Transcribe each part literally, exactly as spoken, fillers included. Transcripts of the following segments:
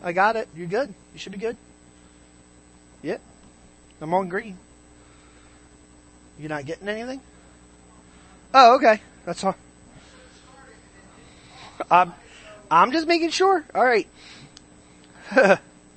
I got it. You're good. You should be good. Yeah. I'm on green. You're not getting anything? Oh, okay. That's all. I'm, I'm just making sure. All right. So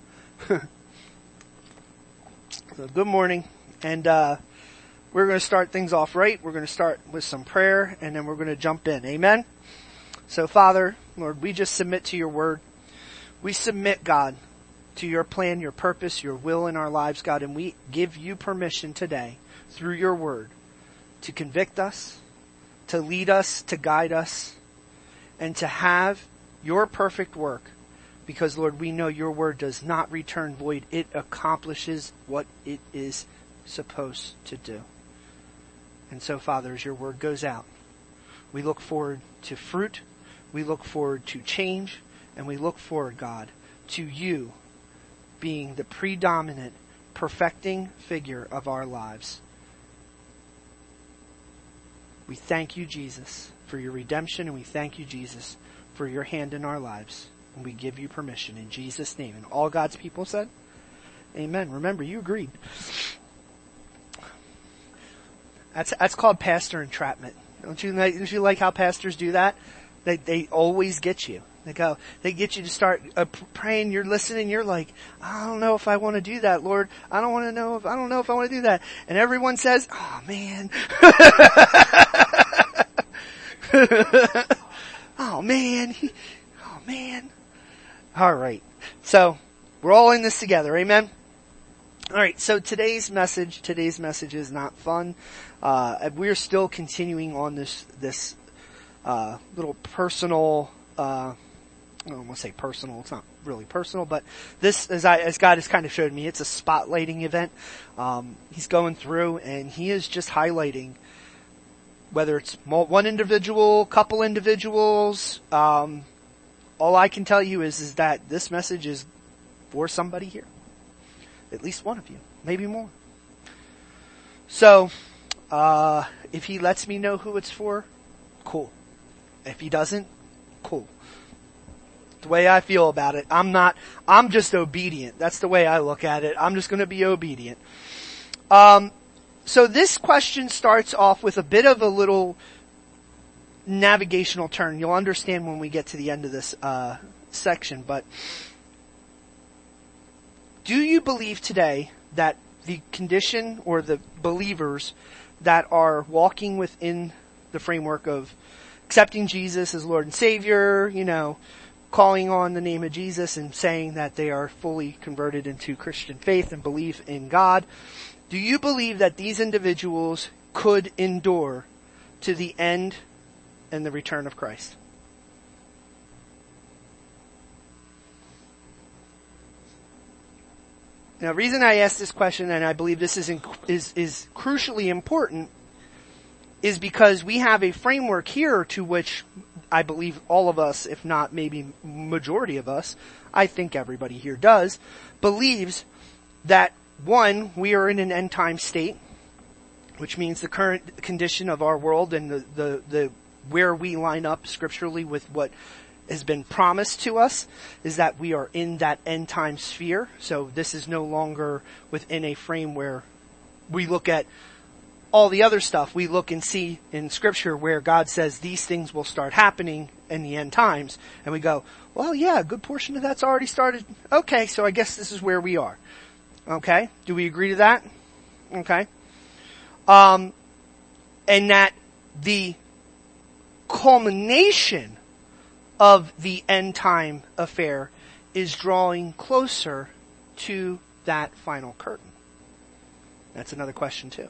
good morning. And, uh, we're going to start things off right. We're going to start with some prayer and then we're going to jump in. Amen. So Father, Lord, we just submit to your word. We submit, God, to your plan, your purpose, your will in our lives, God, and we give you permission today through your word to convict us, to lead us, to guide us, and to have your perfect work. Because, Lord, we know your word does not return void. It accomplishes what it is supposed to do. And so, Father, as your word goes out, we look forward to fruit, we look forward to change, and we look forward, God, to you being the predominant, perfecting figure of our lives. We thank you, Jesus, for your redemption, and we thank you, Jesus, for your hand in our lives. And we give you permission in Jesus' name. And all God's people said, amen. Remember, you agreed. That's that's called pastor entrapment. Don't you don't you like how pastors do that? They they always get you. They go, they get you to start uh, praying. You're listening. You're like, I don't know if I want to do that, Lord. I don't want to know if I don't know if I want to do that. And everyone says, oh man, oh man, oh man. All right. So we're all in this together. Amen. All right. So today's message, today's message is not fun. Uh, we're still continuing on this, this, uh, little personal, uh, I don't want to say personal. It's not really personal, but this, as I, as God has kind of showed me, it's a spotlighting event. Um, he's going through and he is just highlighting whether it's one individual, couple individuals. Um, all I can tell you is, is that this message is for somebody here. At least one of you, maybe more. So, uh, if he lets me know who it's for, cool. If he doesn't, cool. The way I feel about it, I'm not, I'm just obedient. That's the way I look at it. I'm just going to be obedient. Um, so this question starts off with a bit of a little navigational turn. You'll understand when we get to the end of this, uh, section, but do you believe today that the condition or the believers that are walking within the framework of accepting Jesus as Lord and Savior, you know, calling on the name of Jesus and saying that they are fully converted into Christian faith and believe in God, do you believe that these individuals could endure to the end and the return of Christ? Now, the reason I ask this question, and I believe this is, in, is, is crucially important, is because we have a framework here to which I believe all of us, if not maybe majority of us, I think everybody here does, believes that, one, we are in an end time state, which means the current condition of our world and the, the, the where we line up scripturally with what has been promised to us is that we are in that end time sphere. So this is no longer within a frame where we look at all the other stuff. We look and see in scripture where God says these things will start happening in the end times. And we go, well, yeah, a good portion of that's already started. Okay, so I guess this is where we are. Okay, do we agree to that? Okay. Um, and that the culmination of the end time affair is drawing closer to that final curtain. That's another question too.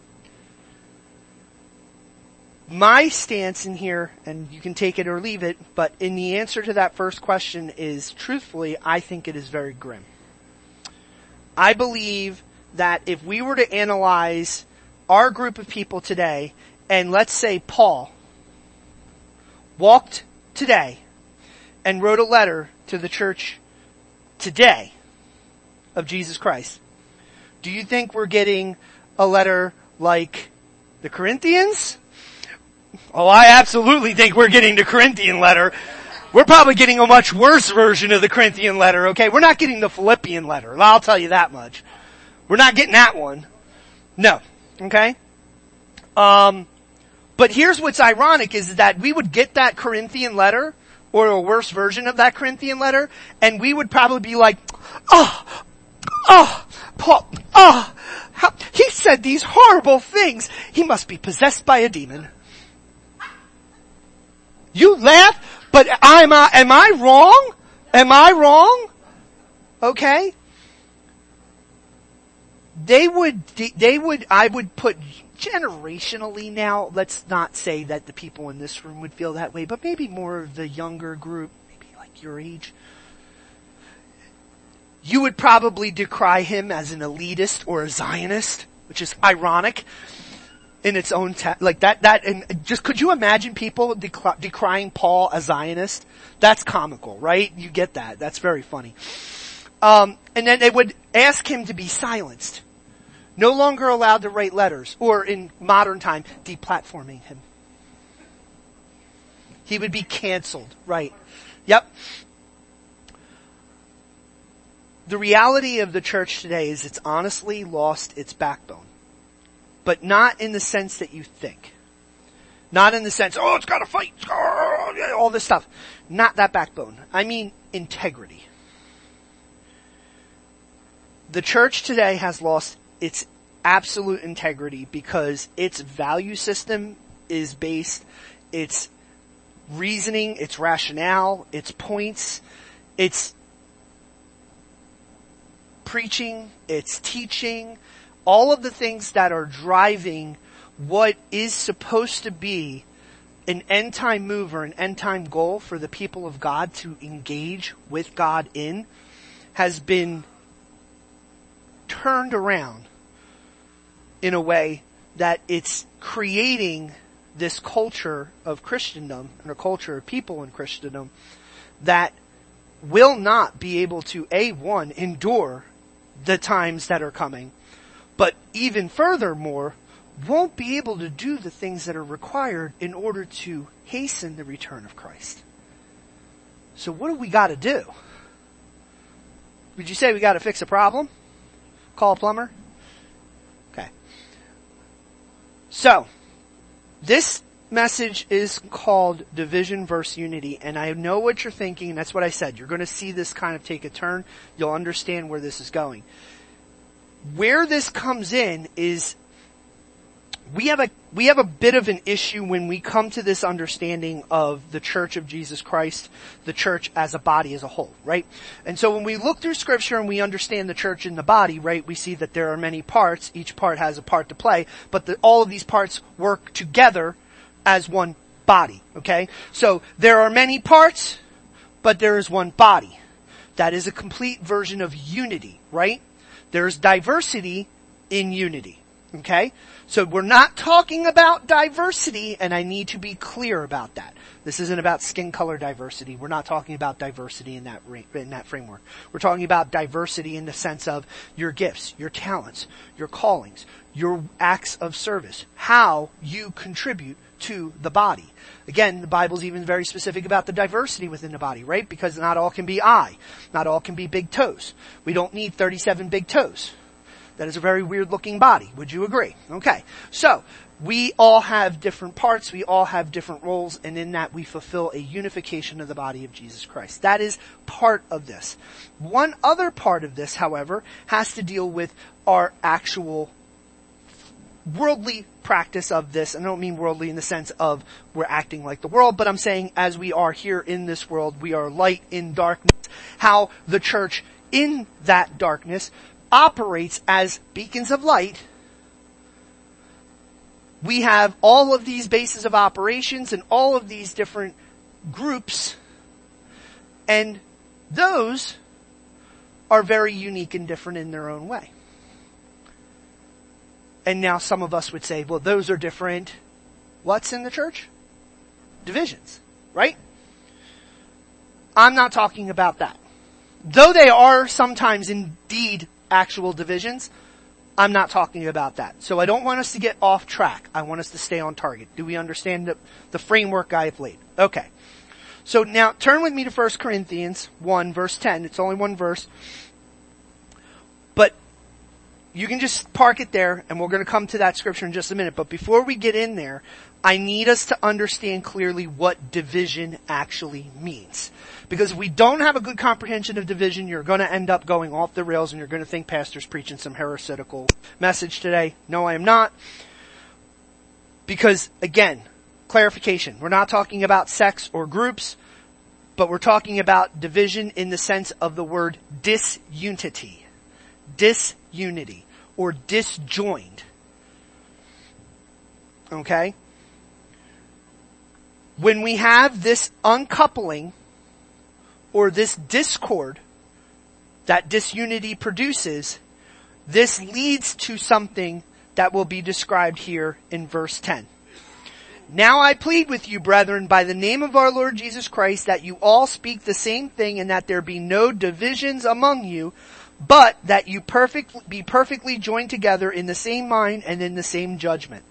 My stance in here, and you can take it or leave it, but in the answer to that first question is, truthfully, I think it is very grim. I believe that if we were to analyze our group of people today, and let's say Paul walked today and wrote a letter to the church today of Jesus Christ, do you think we're getting a letter like the Corinthians? Oh, I absolutely think we're getting the Corinthian letter. We're probably getting a much worse version of the Corinthian letter, okay? We're not getting the Philippian letter. I'll tell you that much. We're not getting that one. No. Okay? Um, but here's what's ironic is that we would get that Corinthian letter, or a worse version of that Corinthian letter, and we would probably be like, oh, oh, Paul, oh, how, he said these horrible things. He must be possessed by a demon. You laugh, but I'm, uh, am I wrong? Am I wrong? Okay? They would, they would, I would put generationally now, let's not say that the people in this room would feel that way, but maybe more of the younger group, maybe like your age. You would probably decry him as an elitist or a Zionist, which is ironic in its own, ta- like that, that, and just could you imagine people dec- decrying Paul a Zionist? That's comical, right? You get that. That's very funny. Um, and then they would ask him to be silenced. No longer allowed to write letters, or in modern time, deplatforming him. He would be canceled, right? Yep. The reality of the church today is it's honestly lost its backbone. But not in the sense that you think. Not in the sense, oh, it's gotta fight, all this stuff. Not that backbone. I mean integrity. The church today has lost its absolute integrity because its value system is based, its reasoning, its rationale, its points, its preaching, its teaching, all of the things that are driving what is supposed to be an end-time move or an end-time goal for the people of God to engage with God in has been turned around in a way that it's creating this culture of Christendom and a culture of people in Christendom that will not be able to, A, one, endure the times that are coming, but even furthermore, won't be able to do the things that are required in order to hasten the return of Christ. So what do we got to do? Would you say we got to fix a problem? Call a plumber? Okay. So, this message is called Division versus Unity, and I know what you're thinking, and that's what I said. You're going to see this kind of take a turn. You'll understand where this is going. Where this comes in is we have a we have a bit of an issue when we come to this understanding of the Church of Jesus Christ, the church as a body as a whole, right? And so when we look through Scripture and we understand the church in the body, right, we see that there are many parts. Each part has a part to play, but the, all of these parts work together as one body, okay? So there are many parts, but there is one body. That is a complete version of unity, right? There's diversity in unity, okay? So we're not talking about diversity, and I need to be clear about that. This isn't about skin color diversity. We're not talking about diversity in that in that framework. We're talking about diversity in the sense of your gifts, your talents, your callings, your acts of service, how you contribute to the body. Again, the Bible's even very specific about the diversity within the body, right? Because not all can be eye. Not all can be big toes. We don't need thirty-seven big toes. That is a very weird looking body. Would you agree? Okay. So, we all have different parts. We all have different roles. And in that we fulfill a unification of the body of Jesus Christ. That is part of this. One other part of this, however, has to deal with our actual worldly practice of this. And I don't mean worldly in the sense of we're acting like the world, but I'm saying as we are here in this world, we are light in darkness. How the church in that darkness operates as beacons of light. We have all of these bases of operations and all of these different groups, and those are very unique and different in their own way. And now some of us would say, well, those are different. What's in the church? Divisions, right? I'm not talking about that. Though they are sometimes indeed actual divisions, I'm not talking about that. So I don't want us to get off track. I want us to stay on target. Do we understand the, the framework I have laid? Okay. So now turn with me to First Corinthians one verse ten. It's only one verse. But you can just park it there, and we're going to come to that scripture in just a minute. But before we get in there, I need us to understand clearly what division actually means. Because if we don't have a good comprehension of division, you're going to end up going off the rails and you're going to think pastor's preaching some heretical message today. No, I am not. Because, again, clarification. We're not talking about sects or groups, but we're talking about division in the sense of the word disunity. Disunity. Or disjoined. Okay? When we have this uncoupling or this discord that disunity produces, this leads to something that will be described here in verse ten. Now I plead with you, brethren, by the name of our Lord Jesus Christ, that you all speak the same thing and that there be no divisions among you, but that you perfect, be perfectly joined together in the same mind and in the same judgment.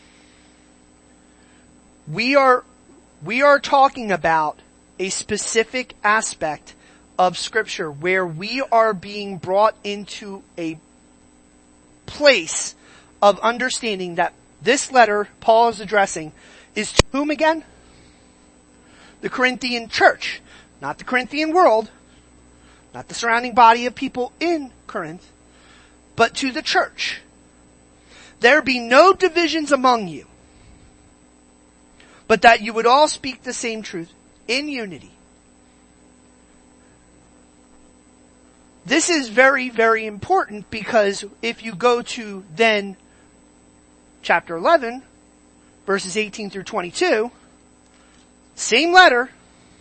We are, we are talking about a specific aspect of Scripture where we are being brought into a place of understanding that this letter Paul is addressing is to whom again? The Corinthian church. Not the Corinthian world. Not the surrounding body of people in Corinth. But to the church. There be no divisions among you, but that you would all speak the same truth in unity. This is very, very important because if you go to then chapter eleven, verses eighteen through twenty-two, same letter,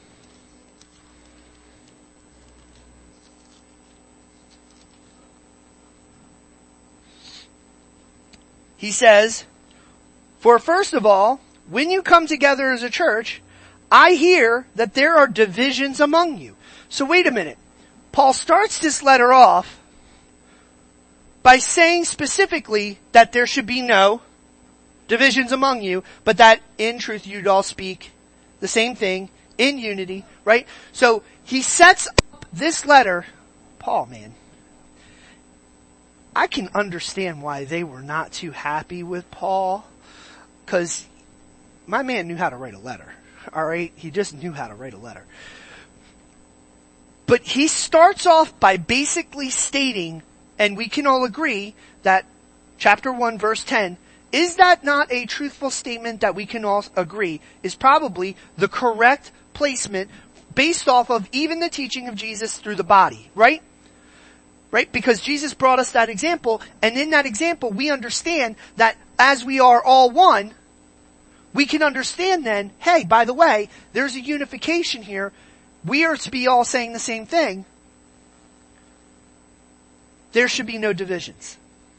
he says, for first of all, when you come together as a church, I hear that there are divisions among you. So wait a minute. Paul starts this letter off by saying specifically that there should be no divisions among you, but that in truth you'd all speak the same thing in unity, right? So he sets up this letter. Paul, man, I can understand why they were not too happy with Paul, because my man knew how to write a letter. Alright? He just knew how to write a letter. But he starts off by basically stating, and we can all agree that chapter one verse ten, is that not a truthful statement that we can all agree is probably the correct placement based off of even the teaching of Jesus through the body, right? Right? Because Jesus brought us that example, and in that example we understand that as we are all one, we can understand then, hey, by the way, there's a unification here. We are to be all saying the same thing. There should be no divisions.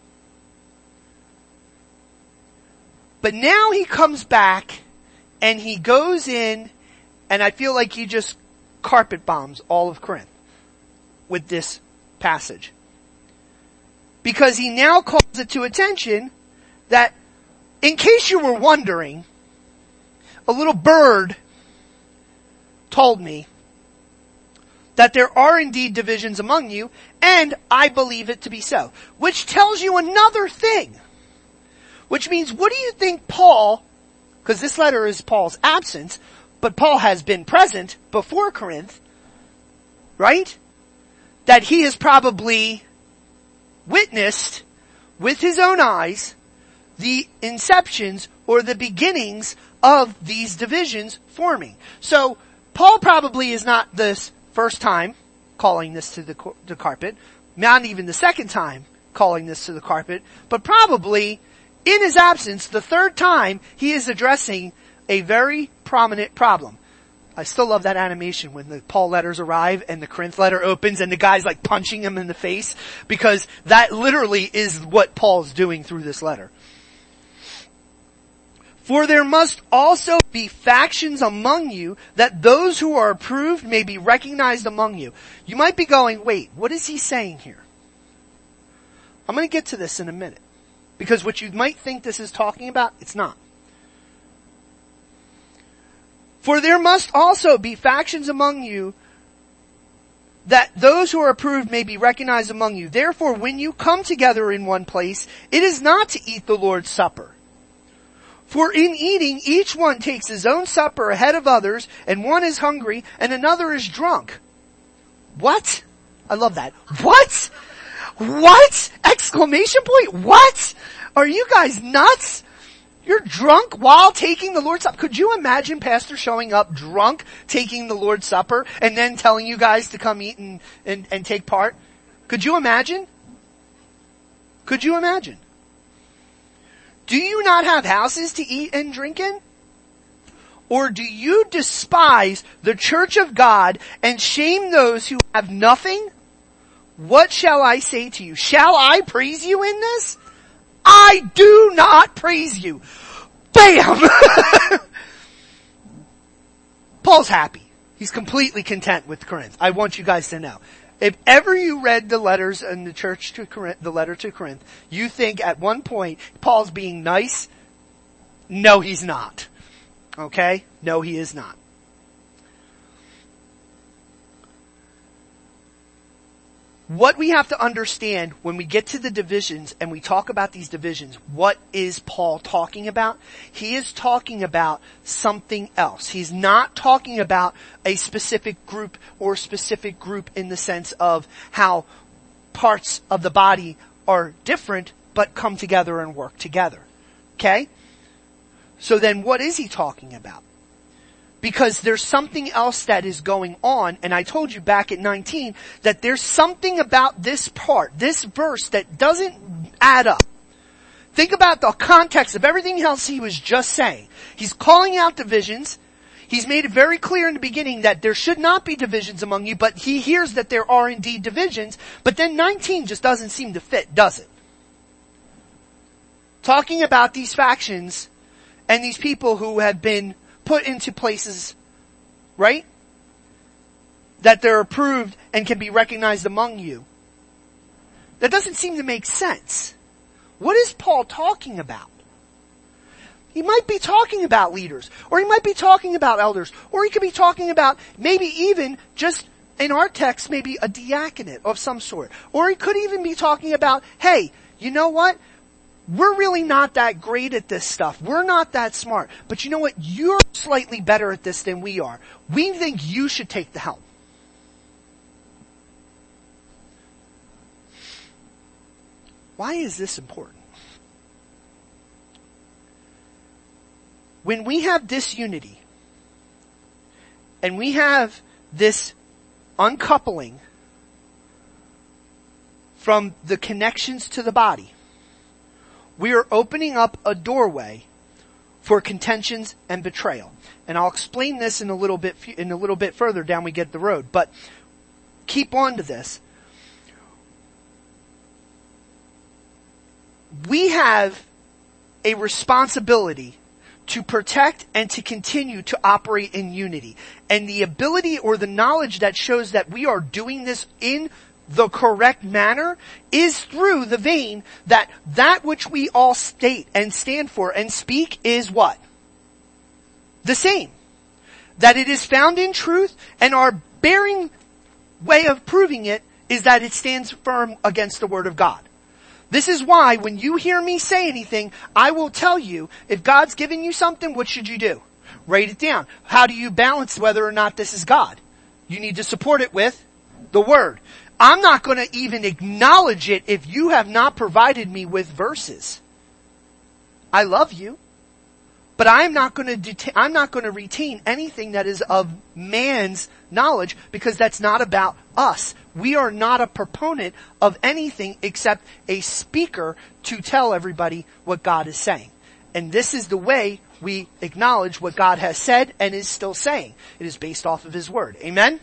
But now he comes back and he goes in, and I feel like he just carpet bombs all of Corinth with this passage. Because he now calls it to attention that, in case you were wondering, a little bird told me that there are indeed divisions among you, and I believe it to be so. Which tells you another thing. Which means, what do you think Paul, because this letter is Paul's absence, but Paul has been present before Corinth, right? That he has probably witnessed with his own eyes the inceptions or the beginnings of these divisions forming. So, Paul probably is not this first time calling this to the, the carpet, not even the second time calling this to the carpet, but probably in his absence, the third time he is addressing a very prominent problem. I still love that animation when the Paul letters arrive and the Corinth letter opens and the guy's like punching him in the face, because that literally is what Paul's doing through this letter. For there must also be factions among you, that those who are approved may be recognized among you. You might be going, wait, what is he saying here? I'm going to get to this in a minute. Because what you might think this is talking about, it's not. For there must also be factions among you, that those who are approved may be recognized among you. Therefore, when you come together in one place, it is not to eat the Lord's Supper. For in eating, each one takes his own supper ahead of others, and one is hungry, and another is drunk. What? I love that. What? What? Exclamation point. What? Are you guys nuts? You're drunk while taking the Lord's Supper. Could you imagine Pastor showing up drunk, taking the Lord's Supper, and then telling you guys to come eat and, and, and take part? Could you imagine? Could you imagine? Do you not have houses to eat and drink in? Or do you despise the church of God and shame those who have nothing? What shall I say to you? Shall I praise you in this? I do not praise you. Bam! Paul's happy. He's completely content with Corinth. I want you guys to know. If ever you read the letters in the church to Corinth, the letter to Corinth, you think at one point Paul's being nice. No, he's not. Okay? No, he is not. What we have to understand when we get to the divisions and we talk about these divisions, what is Paul talking about? He is talking about something else. He's not talking about a specific group or specific group in the sense of how parts of the body are different but come together and work together. Okay? So then what is he talking about? Because there's something else that is going on, and I told you back at nineteen that there's something about this part, this verse, that doesn't add up. Think about the context of everything else he was just saying. He's calling out divisions. He's made it very clear in the beginning that there should not be divisions among you, but he hears that there are indeed divisions. But then nineteen just doesn't seem to fit, does it? Talking about these factions and these people who have been put into places, right? That they're approved and can be recognized among you. That doesn't seem to make sense. What is Paul talking about? He might be talking about leaders, or he might be talking about elders, or he could be talking about maybe even just in our text, maybe a diaconate of some sort. Or he could even be talking about, hey, you know what? We're really not that great at this stuff. We're not that smart. But you know what? You're slightly better at this than we are. We think you should take the helm. Why is this important? When we have disunity, and we have this uncoupling from the connections to the body, we are opening up a doorway for contentions and betrayal. And I'll explain this in a little bit, in a little bit further down we get the road. But keep on to this. We have a responsibility to protect and to continue to operate in unity. And the ability or the knowledge that shows that we are doing this in the correct manner is through the vein that that which we all state and stand for and speak is what? The same. That it is found in truth, and our bearing way of proving it is that it stands firm against the Word of God. This is why when you hear me say anything, I will tell you, if God's given you something, what should you do? Write it down. How do you balance whether or not this is God? You need to support it with the Word. I'm not going to even acknowledge it if you have not provided me with verses. I love you, but I'm not going to deta- I'm not going to retain anything that is of man's knowledge, because that's not about us. We are not a proponent of anything except a speaker to tell everybody what God is saying. And this is the way we acknowledge what God has said and is still saying. It is based off of His Word. Amen?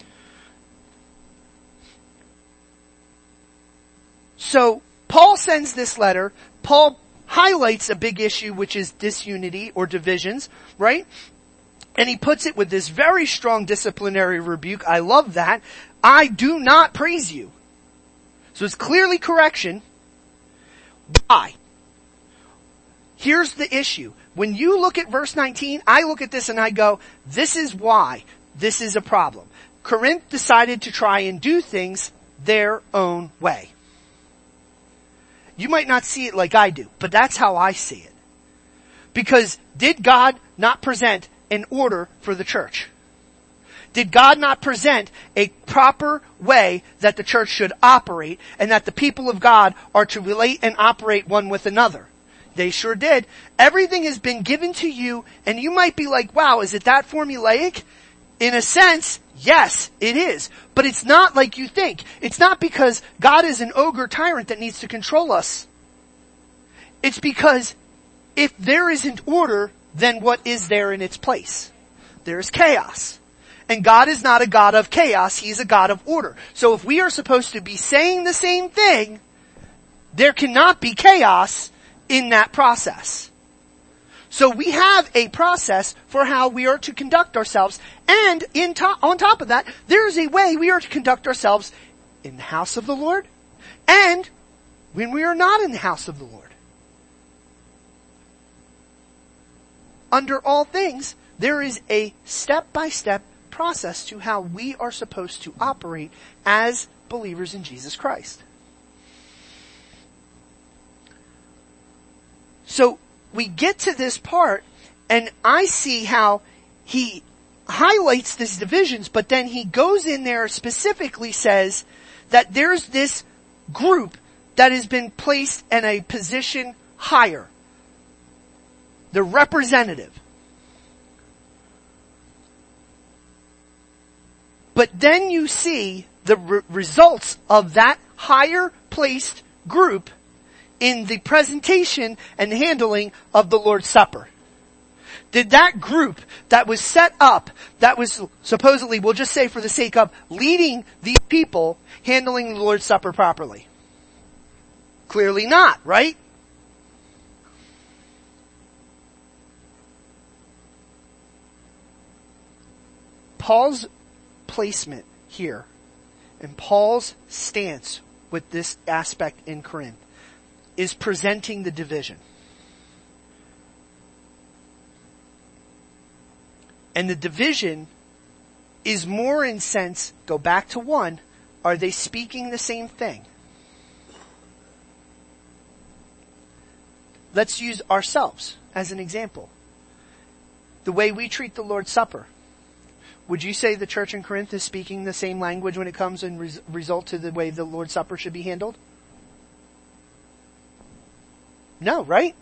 So, Paul sends this letter. Paul highlights a big issue, which is disunity or divisions, right? And he puts it with this very strong disciplinary rebuke. I love that. I do not praise you. So it's clearly correction. Why? Here's the issue. When you look at verse nineteen, I look at this and I go, this is why this is a problem. Corinth decided to try and do things their own way. You might not see it like I do, but that's how I see it. Because did God not present an order for the church? Did God not present a proper way that the church should operate and that the people of God are to relate and operate one with another? They sure did. Everything has been given to you, and you might be like, wow, is it that formulaic? In a sense, yes, it is. But it's not like you think. It's not because God is an ogre tyrant that needs to control us. It's because if there isn't order, then what is there in its place? There is chaos. And God is not a God of chaos, He's a God of order. So if we are supposed to be saying the same thing, there cannot be chaos in that process. So we have a process for how we are to conduct ourselves, and in to- on top of that, there is a way we are to conduct ourselves in the house of the Lord, and when we are not in the house of the Lord. Under all things, there is a step-by-step process to how we are supposed to operate as believers in Jesus Christ. So we get to this part, and I see how he highlights these divisions, but then he goes in there specifically says that there's this group that has been placed in a position higher. The representative. But then you see the re- results of that higher placed group in the presentation and handling of the Lord's Supper. Did that group that was set up, that was supposedly, we'll just say for the sake of leading these people, handling the Lord's Supper properly? Clearly not, right? Paul's placement here and Paul's stance with this aspect in Corinth is presenting the division. And the division is more in sense, go back to one, are they speaking the same thing? Let's use ourselves as an example. The way we treat the Lord's Supper. Would you say the church in Corinth is speaking the same language when it comes in res- result to the way the Lord's Supper should be handled? No, right?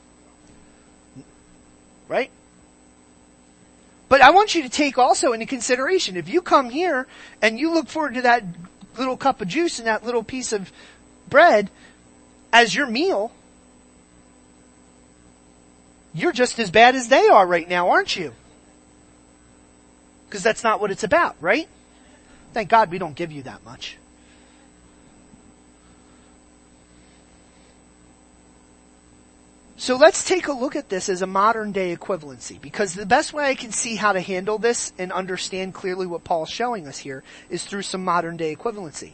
Right? But I want you to take also into consideration, if you come here and you look forward to that little cup of juice and that little piece of bread as your meal, you're just as bad as they are right now, aren't you? Because that's not what it's about, right? Thank God we don't give you that much. So let's take a look at this as a modern day equivalency, because the best way I can see how to handle this and understand clearly what Paul's showing us here is through some modern day equivalency.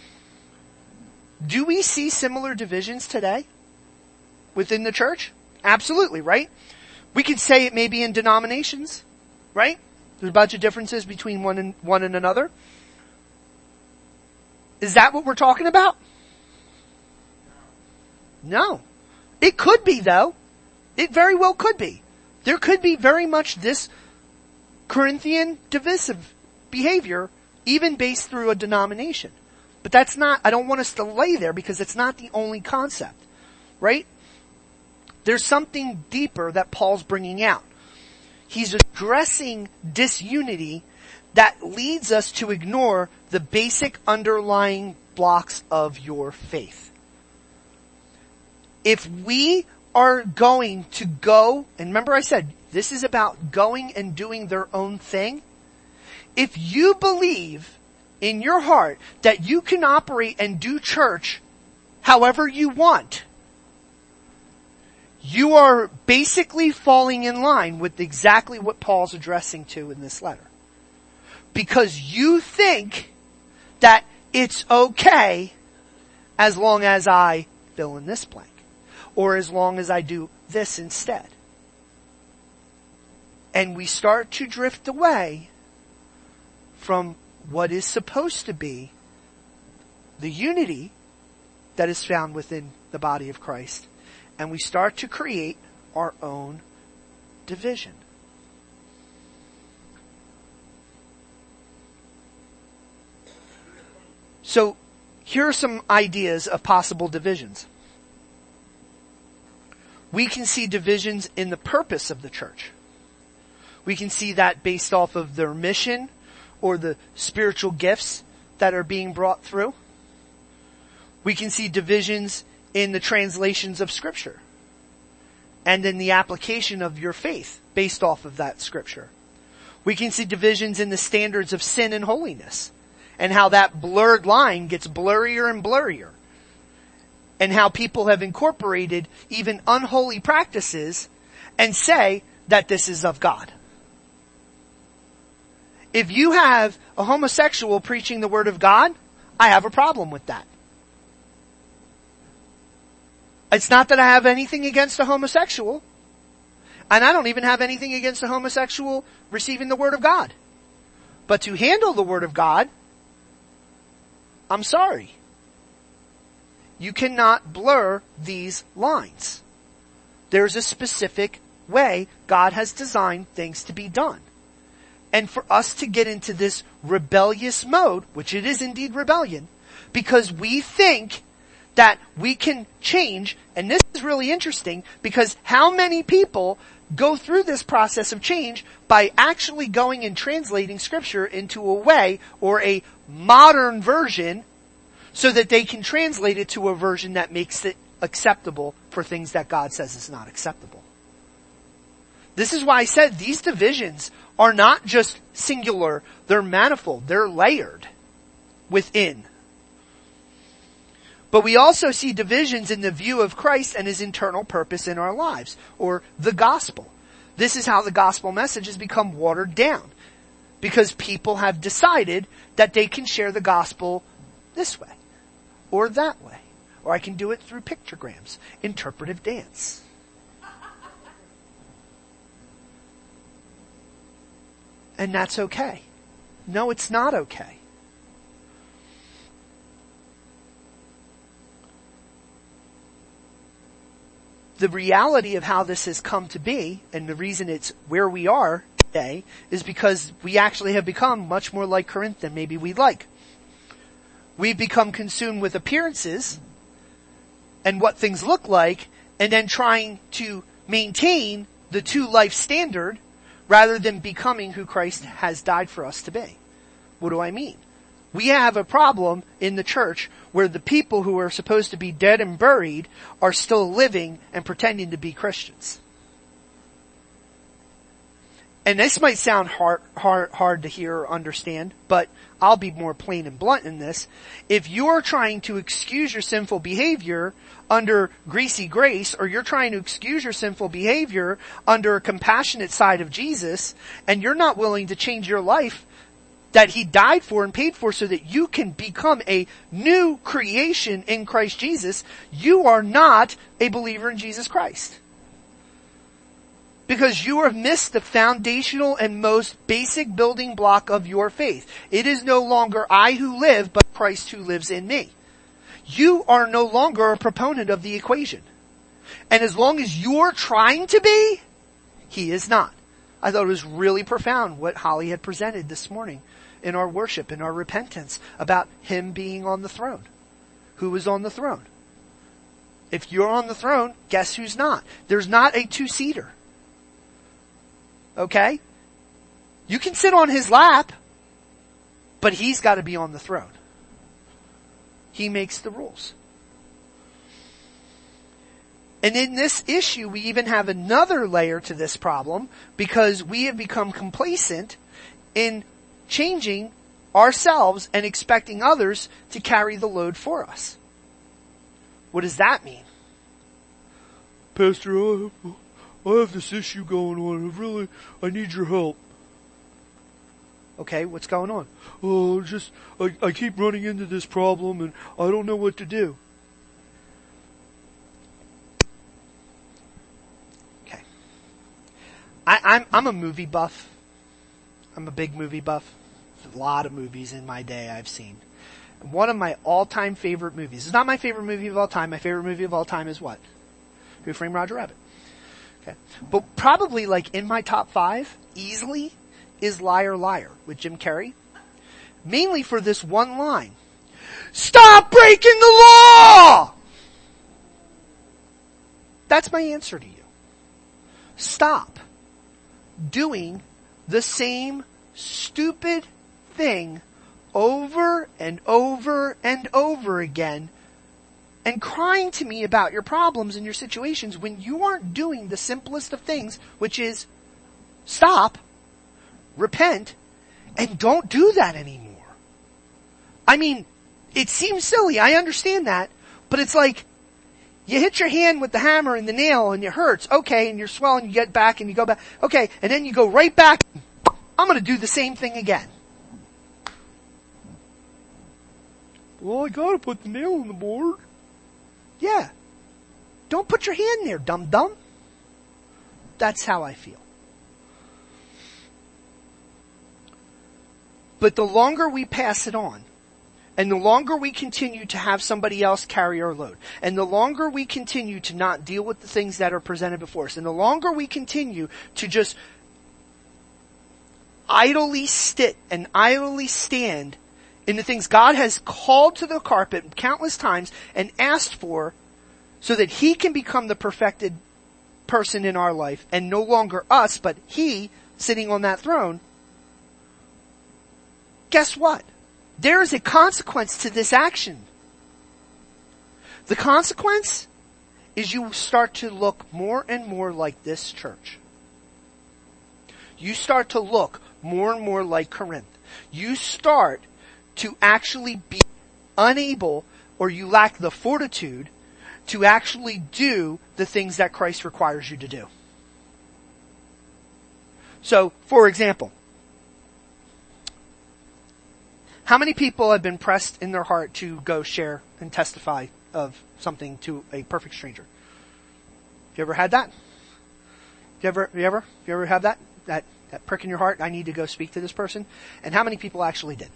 Do we see similar divisions today within the church? Absolutely, right? We could say it may be in denominations, right? There's a bunch of differences between one and one and another. Is that what we're talking about? No. It could be, though. It very well could be. There could be very much this Corinthian divisive behavior, even based through a denomination. But that's not, I don't want us to lay there because it's not the only concept, right? There's something deeper that Paul's bringing out. He's addressing disunity that leads us to ignore the basic underlying blocks of your faith. If we are going to go, and remember I said, this is about going and doing their own thing. If you believe in your heart that you can operate and do church however you want, you are basically falling in line with exactly what Paul's addressing to in this letter. Because you think that it's okay as long as I fill in this blank. Or as long as I do this instead. And we start to drift away from what is supposed to be the unity that is found within the body of Christ. And we start to create our own division. So, here are some ideas of possible divisions. We can see divisions in the purpose of the church. We can see that based off of their mission or the spiritual gifts that are being brought through. We can see divisions in the translations of Scripture and in the application of your faith based off of that Scripture. We can see divisions in the standards of sin and holiness and how that blurred line gets blurrier and blurrier, and how people have incorporated even unholy practices and say that this is of God. If you have a homosexual preaching the word of God, I have a problem with that. It's not that I have anything against a homosexual, and I don't even have anything against a homosexual receiving the word of God. But to handle the word of God, I'm sorry. You cannot blur these lines. There's a specific way God has designed things to be done. And for us to get into this rebellious mode, which it is indeed rebellion, because we think that we can change, and this is really interesting, because how many people go through this process of change by actually going and translating Scripture into a way or a modern version so that they can translate it to a version that makes it acceptable for things that God says is not acceptable. This is why I said these divisions are not just singular, they're manifold, they're layered within. But we also see divisions in the view of Christ and His internal purpose in our lives, or the gospel. This is how the gospel message has become watered down, because people have decided that they can share the gospel this way, or that way, or I can do it through pictograms, interpretive dance. And that's okay. No, it's not okay. The reality of how this has come to be, and the reason it's where we are today, is because we actually have become much more like Corinth than maybe we'd like. We've become consumed with appearances and what things look like, and then trying to maintain the two life standard rather than becoming who Christ has died for us to be. What do I mean? We have a problem in the church where the people who are supposed to be dead and buried are still living and pretending to be Christians. And this might sound hard, hard, hard to hear or understand, but I'll be more plain and blunt in this. If you're trying to excuse your sinful behavior under greasy grace, or you're trying to excuse your sinful behavior under a compassionate side of Jesus, and you're not willing to change your life that He died for and paid for so that you can become a new creation in Christ Jesus, you are not a believer in Jesus Christ. Because you have missed the foundational and most basic building block of your faith. It is no longer I who live, but Christ who lives in me. You are no longer a proponent of the equation. And as long as you're trying to be, He is not. I thought it was really profound what Holly had presented this morning in our worship, in our repentance, about Him being on the throne. Who is on the throne? If you're on the throne, guess who's not? There's not a two-seater. Okay? You can sit on His lap, but He's got to be on the throne. He makes the rules. And in this issue, we even have another layer to this problem, because we have become complacent in changing ourselves and expecting others to carry the load for us. What does that mean? Pastor, I have, I have this issue going on. I really, I need your help. Okay, what's going on? Oh, just, I, I keep running into this problem and I don't know what to do. I, I'm, I'm a movie buff. I'm a big movie buff. There's a lot of movies in my day I've seen. And one of my all-time favorite movies, it's not my favorite movie of all time, my favorite movie of all time is what? Who Framed Roger Rabbit. Okay. But probably like in my top five, easily, is Liar Liar with Jim Carrey. Mainly for this one line. Stop breaking the law! That's my answer to you. Stop doing the same stupid thing over and over and over again and crying to me about your problems and your situations when you aren't doing the simplest of things, which is stop, repent, and don't do that anymore. I mean, it seems silly, I understand that, but it's like, you hit your hand with the hammer and the nail and it hurts, okay, and you're swelling, you get back and you go back, okay, and then you go right back, I'm gonna do the same thing again. Well, I gotta put the nail on the board. Yeah. Don't put your hand there, dum-dum. That's how I feel. But the longer we pass it on, and the longer we continue to have somebody else carry our load, and the longer we continue to not deal with the things that are presented before us, and the longer we continue to just idly sit and idly stand in the things God has called to the carpet countless times and asked for so that He can become the perfected person in our life, and no longer us, but He sitting on that throne, guess what? There is a consequence to this action. The consequence is you start to look more and more like this church. You start to look more and more like Corinth. You start to actually be unable, or you lack the fortitude to actually do the things that Christ requires you to do. So, for example, how many people have been pressed in their heart to go share and testify of something to a perfect stranger? You ever had that? You ever, you ever, you ever have that? That, that prick in your heart, I need to go speak to this person? And how many people actually did?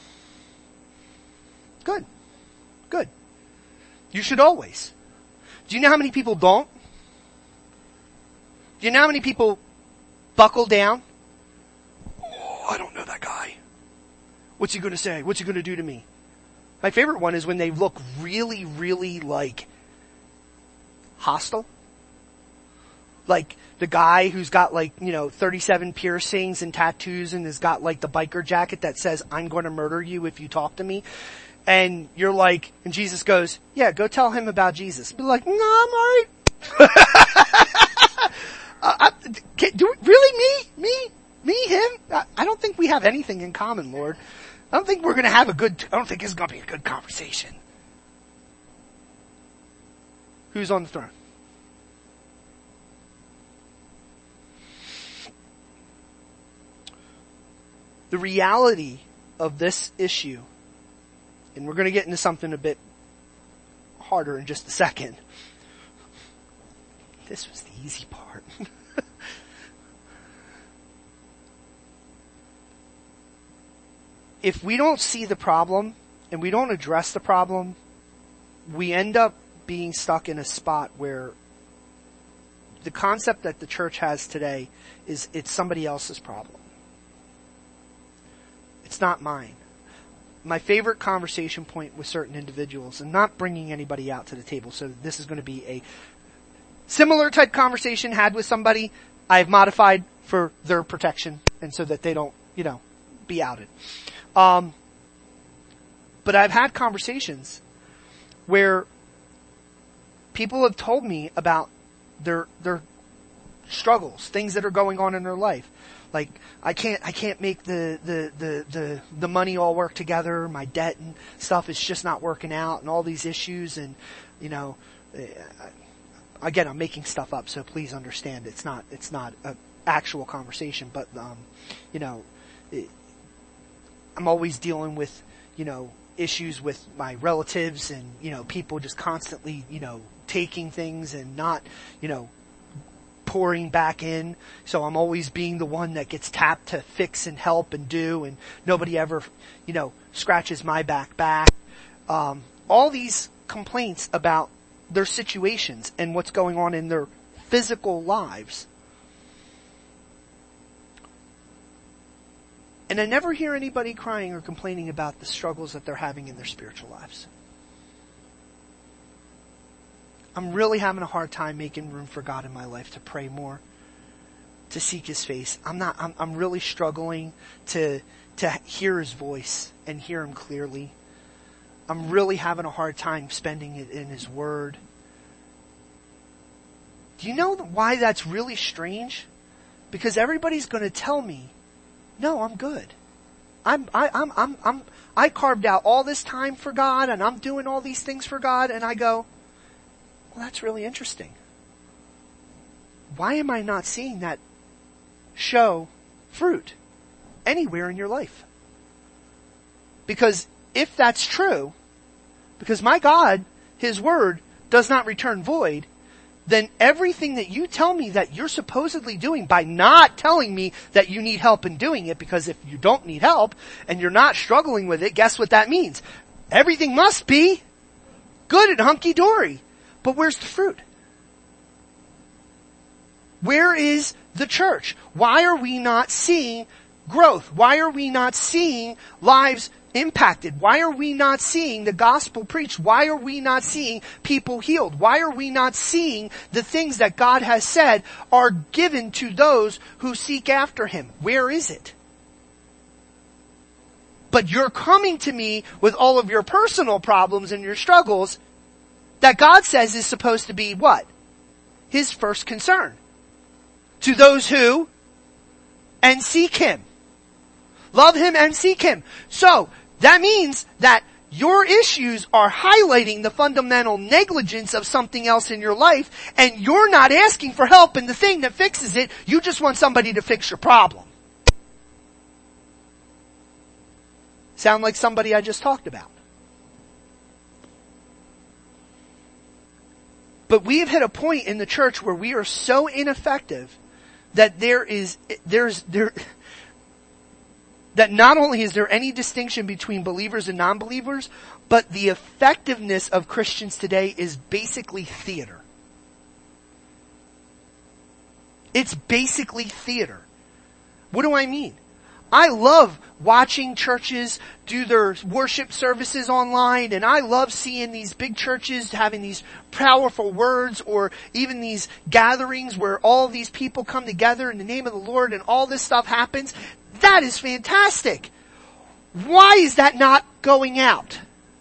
Good. Good. You should always. Do you know how many people don't? Do you know how many people buckle down? Oh, I don't know that guy. What's he going to say? What's he going to do to me? My favorite one is when they look really, really like hostile. Like the guy who's got like, you know, thirty-seven piercings and tattoos and has got like the biker jacket that says, I'm going to murder you if you talk to me. And you're like, and Jesus goes, yeah, go tell him about Jesus. Be like, no, I'm alright. uh, I, can, do, really me? Me? Me? Him? I, I don't think we have anything in common, Lord. I don't think we're going to have a good, I don't think it's going to be a good conversation. Who's on the throne? The reality of this issue, and we're going to get into something a bit harder in just a second. This was the easy part. If we don't see the problem and we don't address the problem, we end up being stuck in a spot where the concept that the church has today is it's somebody else's problem. It's not mine. My favorite conversation point with certain individuals, and not bringing anybody out to the table, so this is going to be a similar type conversation had with somebody I've modified for their protection and so that they don't, you know, be outed. Um, but I've had conversations where people have told me about their, their struggles, things that are going on in their life. Like, I can't, I can't make the, the, the, the, the money all work together. My debt and stuff is just not working out and all these issues. And, you know, again, I'm making stuff up. So please understand it's not, it's not an actual conversation, but, um, you know, it, I'm always dealing with, you know, issues with my relatives and, you know, people just constantly, you know, taking things and not, you know, pouring back in. So I'm always being the one that gets tapped to fix and help and do, and nobody ever, you know, scratches my back back. Um, all these complaints about their situations and what's going on in their physical lives. And I never hear anybody crying or complaining about the struggles that they're having in their spiritual lives. I'm really having a hard time making room for God in my life to pray more, to seek His face. I'm not, I'm, I'm really struggling to, to hear His voice and hear Him clearly. I'm really having a hard time spending it in His Word. Do you know why that's really strange? Because everybody's going to tell me, no, I'm good. I'm, I, I'm, I'm, I'm, I carved out all this time for God and I'm doing all these things for God, and I go, well, that's really interesting. Why am I not seeing that show fruit anywhere in your life? Because if that's true, because my God, His Word, does not return void, then everything that you tell me that you're supposedly doing by not telling me that you need help in doing it, because if you don't need help and you're not struggling with it, guess what that means? Everything must be good and hunky-dory. But where's the fruit? Where is the church? Why are we not seeing growth? Why are we not seeing lives impacted? Why are we not seeing the gospel preached? Why are we not seeing people healed? Why are we not seeing the things that God has said are given to those who seek after Him? Where is it? But you're coming to me with all of your personal problems and your struggles that God says is supposed to be what? His first concern. To those who and seek Him. Love Him and seek Him. So, that means that your issues are highlighting the fundamental negligence of something else in your life, and you're not asking for help in the thing that fixes it. You just want somebody to fix your problem. Sound like somebody I just talked about. But we have hit a point in the church where we are so ineffective that there is, there's, there, that not only is there any distinction between believers and non-believers, but the effectiveness of Christians today is basically theater. It's basically theater. What do I mean? I love watching churches do their worship services online, and I love seeing these big churches having these powerful words, or even these gatherings where all these people come together in the name of the Lord and all this stuff happens. That is fantastic. Why is that not going out?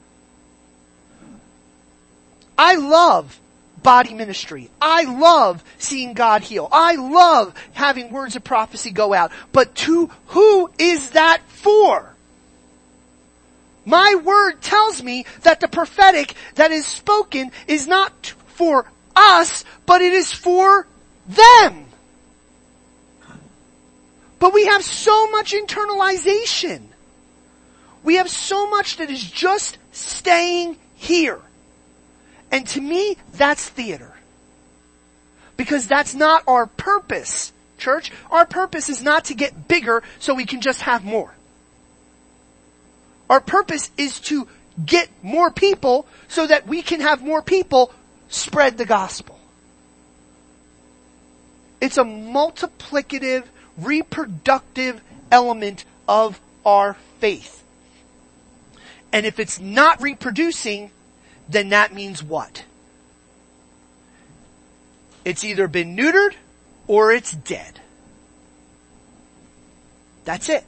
I love body ministry. I love seeing God heal. I love having words of prophecy go out. But to who is that for? My word tells me that the prophetic that is spoken is not for us, but it is for them. But we have so much internalization. We have so much that is just staying here. And to me, that's theater. Because that's not our purpose, church. Our purpose is not to get bigger so we can just have more. Our purpose is to get more people so that we can have more people spread the gospel. It's a multiplicative, reproductive element of our faith. And if it's not reproducing, then that means what? It's either been neutered or it's dead. That's it.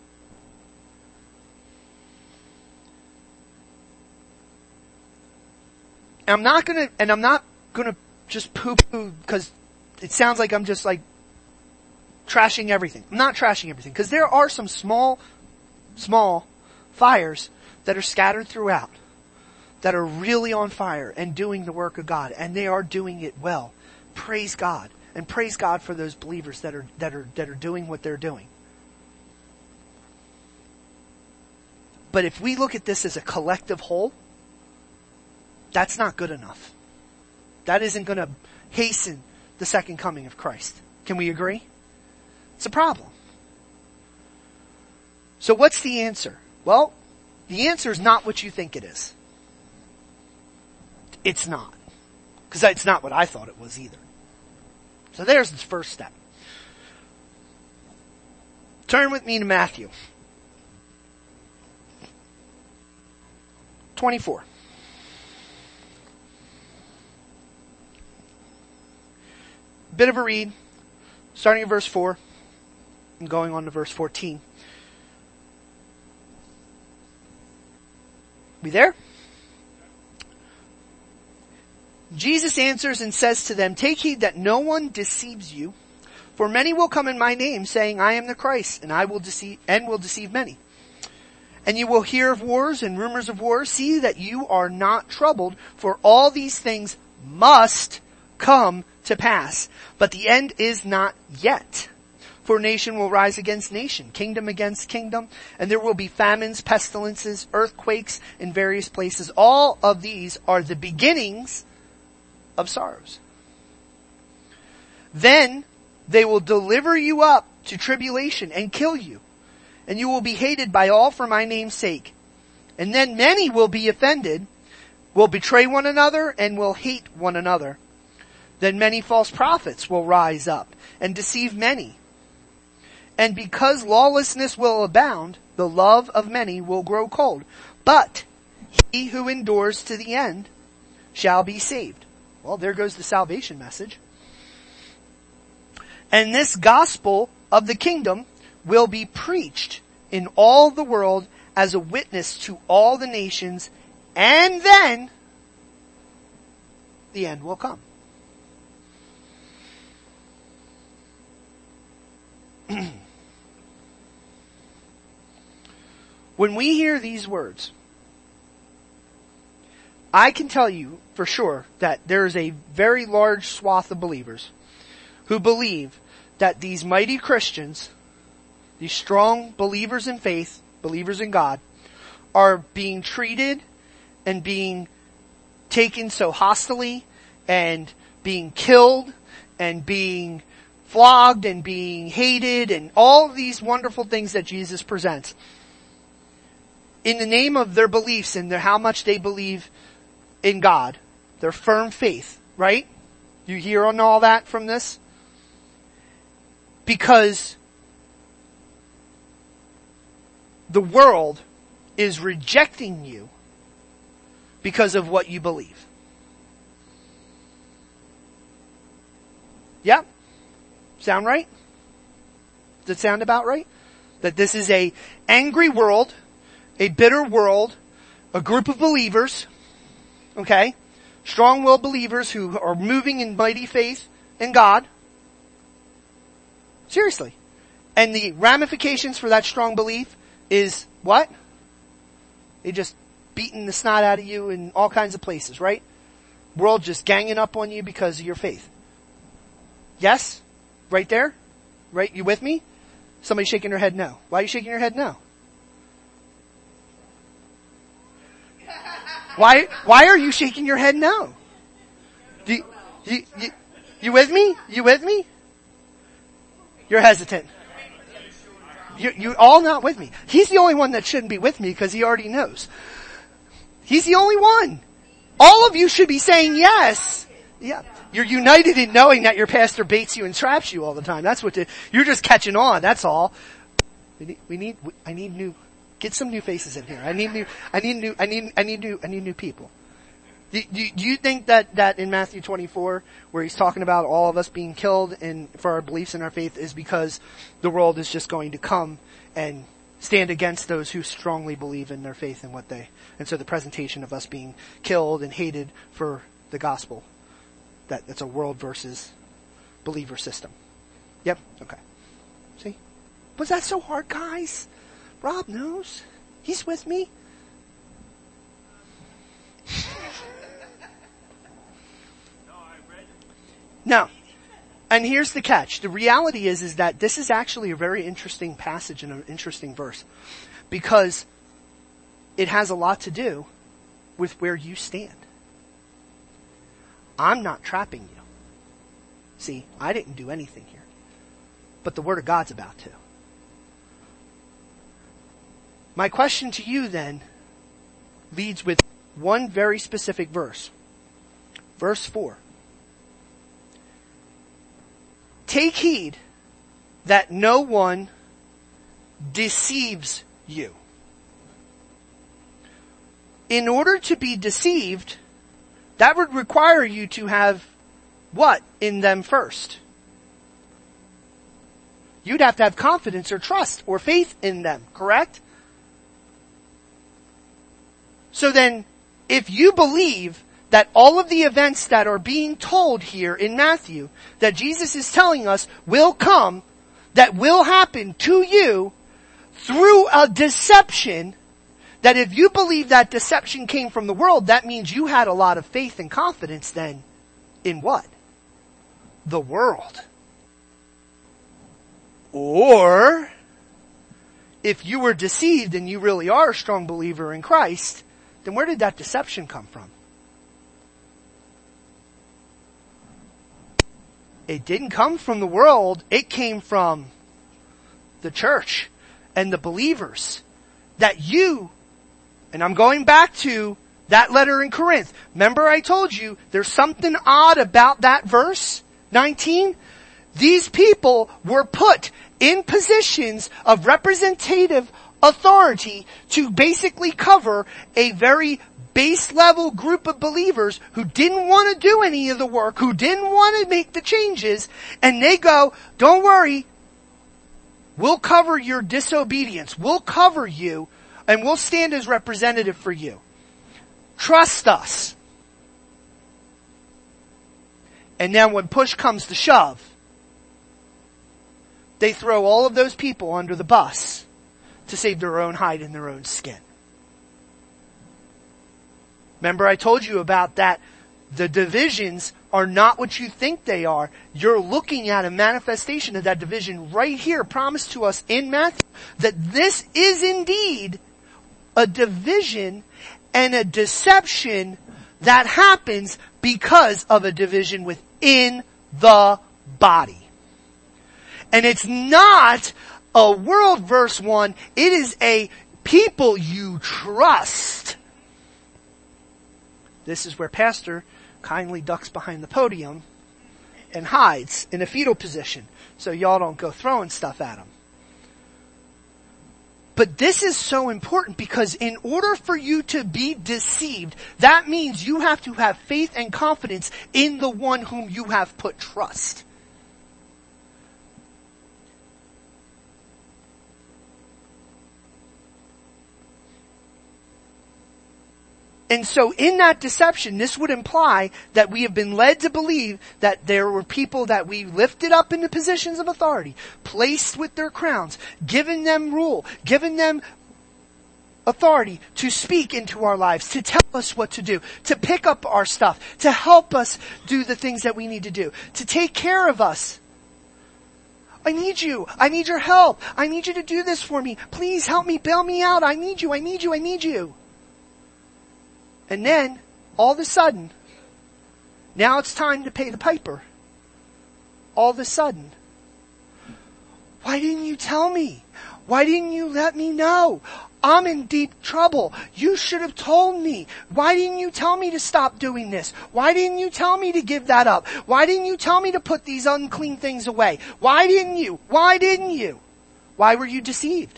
And I'm not gonna, and I'm not gonna just poo-poo, because it sounds like I'm just like trashing everything. I'm not trashing everything, because there are some small, small fires that are scattered throughout, that are really on fire and doing the work of God, and they are doing it well. Praise God. And praise God for those believers that are, that are, that are doing what they're doing. But if we look at this as a collective whole, that's not good enough. That isn't going to hasten the second coming of Christ. Can we agree? It's a problem. So what's the answer? Well, the answer is not what you think it is. It's not. Because it's not what I thought it was either. So there's the first step. Turn with me to Matthew twenty-four. Bit of a read, starting at verse four and going on to verse fourteen. We there? Jesus answers and says to them, "Take heed that no one deceives you, for many will come in my name, saying, I am the Christ, and I will deceive, and will deceive many. And you will hear of wars and rumors of wars. See that you are not troubled, for all these things must come to pass. But the end is not yet. For nation will rise against nation, kingdom against kingdom, and there will be famines, pestilences, earthquakes in various places. All of these are the beginnings of sorrows. Then they will deliver you up to tribulation and kill you, and you will be hated by all for my name's sake. And then many will be offended, will betray one another, and will hate one another. Then many false prophets will rise up and deceive many. And because lawlessness will abound, the love of many will grow cold. But he who endures to the end shall be saved." Well, there goes the salvation message. "And this gospel of the kingdom will be preached in all the world as a witness to all the nations, and then the end will come." When we hear these words, I can tell you for sure that there is a very large swath of believers who believe that these mighty Christians, these strong believers in faith, believers in God, are being treated and being taken so hostilely and being killed and being flogged and being hated and all of these wonderful things that Jesus presents in the name of their beliefs and their, how much they believe in God, their firm faith, right? You hear on all that from this? Because the world is rejecting you because of what you believe. Yeah? Sound right? Does it sound about right? That this is a angry world, a bitter world, a group of believers, okay? Strong-willed believers who are moving in mighty faith in God. Seriously. And the ramifications for that strong belief is what? They just beating the snot out of you in all kinds of places, right? World just ganging up on you because of your faith. Yes? Right there? Right? You with me? Somebody shaking their head no. Why are you shaking your head no? Why, why are you shaking your head no? Do you, you, you, you with me? You with me? You're hesitant. You, you all not with me. He's the only one that shouldn't be with me because he already knows. He's the only one. All of you should be saying yes. Yeah. You're united in knowing that your pastor baits you and traps you all the time. That's what the, you're just catching on. That's all. We need, we need, I need new, get some new faces in here. I need new, I need new, I need, I need new, I need new people. Do, do, do you think that, that in Matthew twenty-four, where he's talking about all of us being killed and for our beliefs and our faith is because the world is just going to come and stand against those who strongly believe in their faith and what they, and so the presentation of us being killed and hated for the gospel, that, that's a world versus believer system. Yep. Okay. See? Was that so hard, guys? Rob knows. He's with me. No. And here's the catch. The reality is, is that this is actually a very interesting passage and an interesting verse. Because it has a lot to do with where you stand. I'm not trapping you. See, I didn't do anything here. But the Word of God's about to. My question to you then leads with one very specific verse. Verse four. Take heed that no one deceives you. In order to be deceived, that would require you to have what in them first? You'd have to have confidence or trust or faith in them, correct? So then, if you believe that all of the events that are being told here in Matthew, that Jesus is telling us will come, that will happen to you through a deception, that if you believe that deception came from the world, that means you had a lot of faith and confidence then in what? The world. Or, if you were deceived and you really are a strong believer in Christ, then where did that deception come from? It didn't come from the world. It came from the church and the believers. That you, and I'm going back to that letter in Corinth. Remember I told you there's something odd about that verse nineteen? These people were put in positions of representative authority to basically cover a very base level group of believers who didn't want to do any of the work, who didn't want to make the changes, and they go, don't worry, we'll cover your disobedience, we'll cover you, and we'll stand as representative for you. Trust us. And now when push comes to shove, they throw all of those people under the bus to save their own hide and their own skin. Remember I told you about that. The divisions are not what you think they are. You're looking at a manifestation of that division right here promised to us in Matthew. That this is indeed a division and a deception that happens because of a division within the body. And it's not a world verse one. It is a people you trust. This is where Pastor kindly ducks behind the podium and hides in a fetal position so y'all don't go throwing stuff at him. But this is so important because in order for you to be deceived, that means you have to have faith and confidence in the one whom you have put trust. And so in that deception, this would imply that we have been led to believe that there were people that we lifted up into positions of authority, placed with their crowns, given them rule, given them authority to speak into our lives, to tell us what to do, to pick up our stuff, to help us do the things that we need to do, to take care of us. I need you. I need your help. I need you to do this for me. Please help me, bail me out. I need you. I need you. I need you. And then, all of a sudden, now it's time to pay the piper. All of a sudden, why didn't you tell me? Why didn't you let me know? I'm in deep trouble. You should have told me. Why didn't you tell me to stop doing this? Why didn't you tell me to give that up? Why didn't you tell me to put these unclean things away? Why didn't you? Why didn't you? Why were you deceived?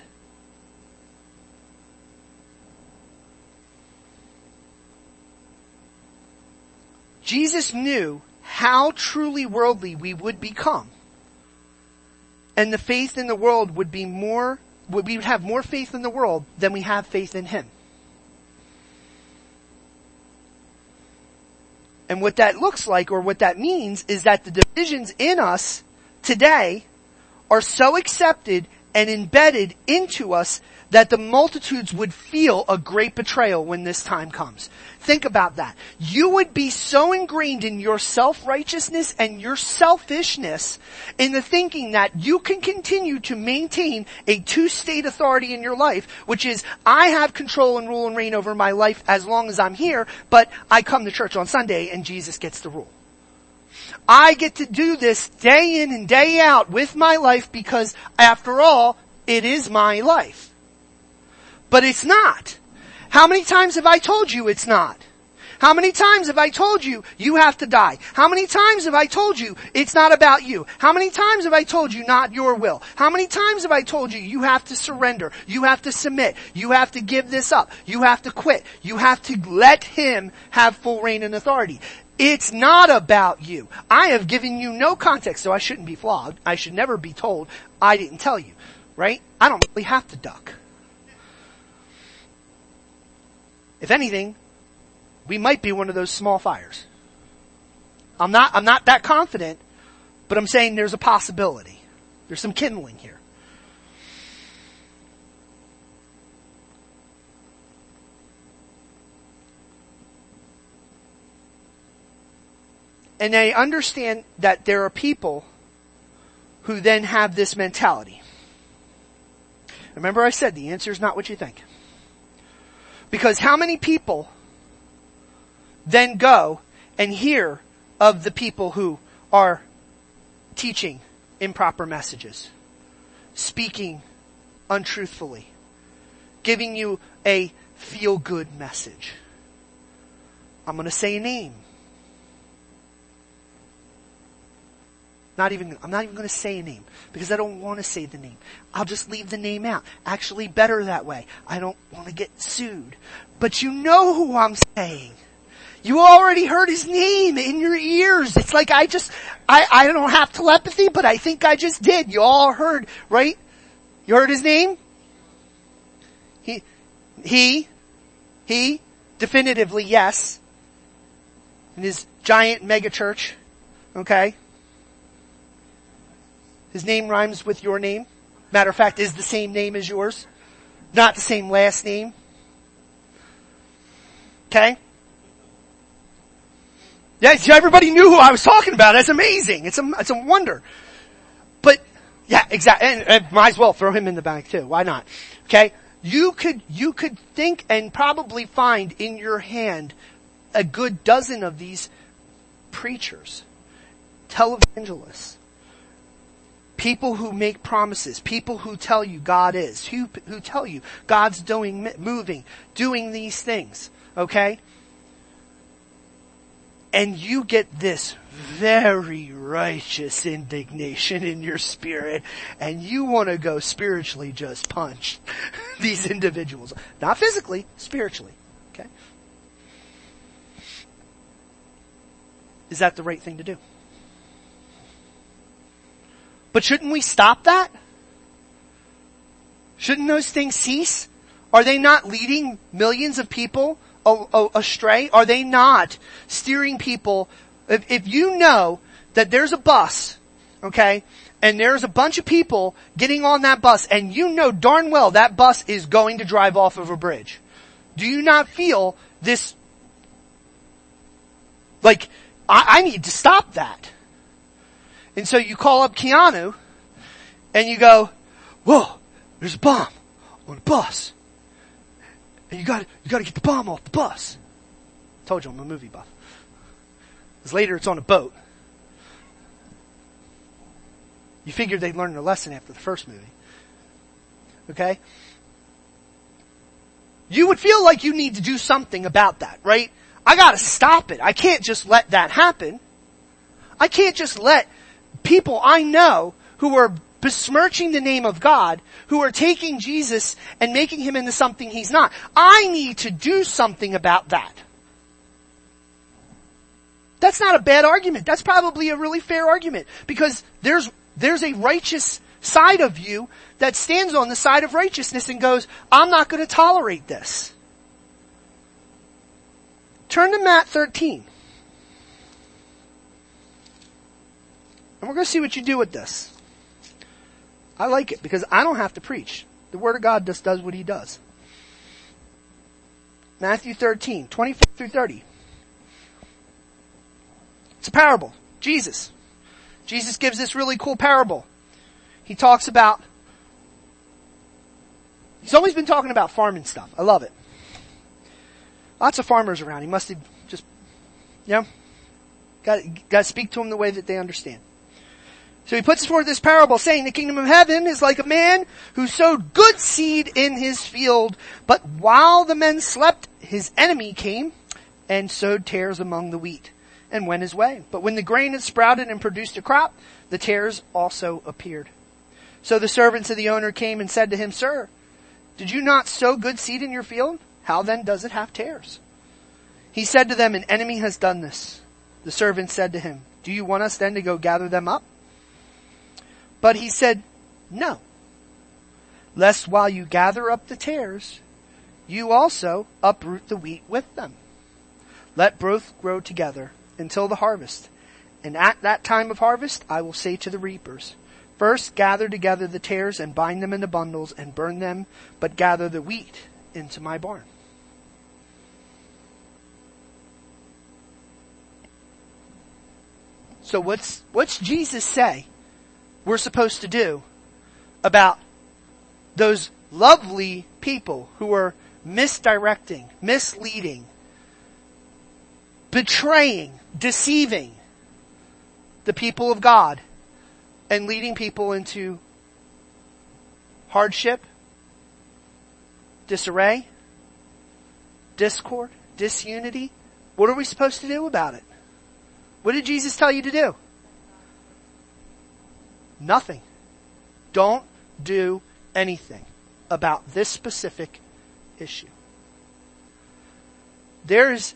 Jesus knew how truly worldly we would become. And the faith in the world would be more, we would have more faith in the world than we have faith in Him. And what that looks like, or what that means, is that the divisions in us today are so accepted and embedded into us that the multitudes would feel a great betrayal when this time comes. Think about that. You would be so ingrained in your self-righteousness and your selfishness in the thinking that you can continue to maintain a two-state authority in your life, which is, I have control and rule and reign over my life as long as I'm here, but I come to church on Sunday and Jesus gets the rule. I get to do this day in and day out with my life because after all, it is my life. But it's not. How many times have I told you it's not? How many times have I told you you have to die? How many times have I told you it's not about you? How many times have I told you not your will? How many times have I told you you have to surrender? You have to submit. You have to give this up. You have to quit. You have to let Him have full reign and authority. It's not about you. I have given you no context, so I shouldn't be flogged. I should never be told I didn't tell you, right? I don't really have to duck. If anything, we might be one of those small fires. I'm not, I'm not that confident, but I'm saying there's a possibility. There's some kindling here. And I understand that there are people who then have this mentality. Remember I said the answer is not what you think. Because how many people then go and hear of the people who are teaching improper messages, speaking untruthfully, giving you a feel-good message? I'm going to say a name. Not even, I'm not even going to say a name because I don't want to say the name. I'll just leave the name out. Actually, better that way. I don't want to get sued. But you know who I'm saying. You already heard his name in your ears. It's like I just, I, I don't have telepathy, but I think I just did. You all heard, right? You heard his name? He, he, he, definitively yes. In his giant mega church. Okay? His name rhymes with your name. Matter of fact, is the same name as yours. Not the same last name. Okay? Yes, everybody knew who I was talking about. That's amazing. It's a, it's a wonder. But, yeah, exactly. And, and might as well throw him in the bank too. Why not? Okay? You could, you could think and probably find in your hand a good dozen of these preachers, televangelists, people who make promises, people who tell you God is, who, who tell you God's doing, moving, doing these things. Okay? And you get this very righteous indignation in your spirit, and you want to go spiritually just punch these individuals. Not physically, spiritually. Okay? Is that the right thing to do? But shouldn't we stop that? Shouldn't those things cease? Are they not leading millions of people astray? Are they not steering people? If, if you know that there's a bus, okay, and there's a bunch of people getting on that bus, and you know darn well that bus is going to drive off of a bridge, do you not feel this, like, I, I need to stop that? And so you call up Keanu, and you go, whoa, there's a bomb on a bus. And you got you got to get the bomb off the bus. I told you I'm a movie buff. Because later it's on a boat. You figured they'd learn their lesson after the first movie. Okay? You would feel like you need to do something about that, right? I got to stop it. I can't just let that happen. I can't just let people I know who are besmirching the name of God, who are taking Jesus and making him into something he's not. I need to do something about that. That's not a bad argument. That's probably a really fair argument, because there's, there's a righteous side of you that stands on the side of righteousness and goes, I'm not going to tolerate this. Turn to Matt thirteen. And we're going to see what you do with this. I like it because I don't have to preach. The Word of God just does what He does. Matthew thirteen, twenty-four through thirty. It's a parable. Jesus. Jesus gives this really cool parable. He talks about, he's always been talking about farming stuff. I love it. Lots of farmers around. He must have just, you know, Got got to speak to them the way that they understand. So he puts forth this parable saying the kingdom of heaven is like a man who sowed good seed in his field, but while the men slept, his enemy came and sowed tares among the wheat and went his way. But when the grain had sprouted and produced a crop, the tares also appeared. So the servants of the owner came and said to him, Sir, did you not sow good seed in your field? How then does it have tares? He said to them, An enemy has done this. The servants said to him, Do you want us then to go gather them up? But he said, No, lest while you gather up the tares, you also uproot the wheat with them. Let both grow together until the harvest. And at that time of harvest, I will say to the reapers, First gather together the tares and bind them into bundles and burn them, but gather the wheat into my barn. So what's, what's Jesus say we're supposed to do about those lovely people who are misdirecting, misleading, betraying, deceiving the people of God and leading people into hardship, disarray, discord, disunity? What are we supposed to do about it? What did Jesus tell you to do? Nothing. Don't do anything about this specific issue. There's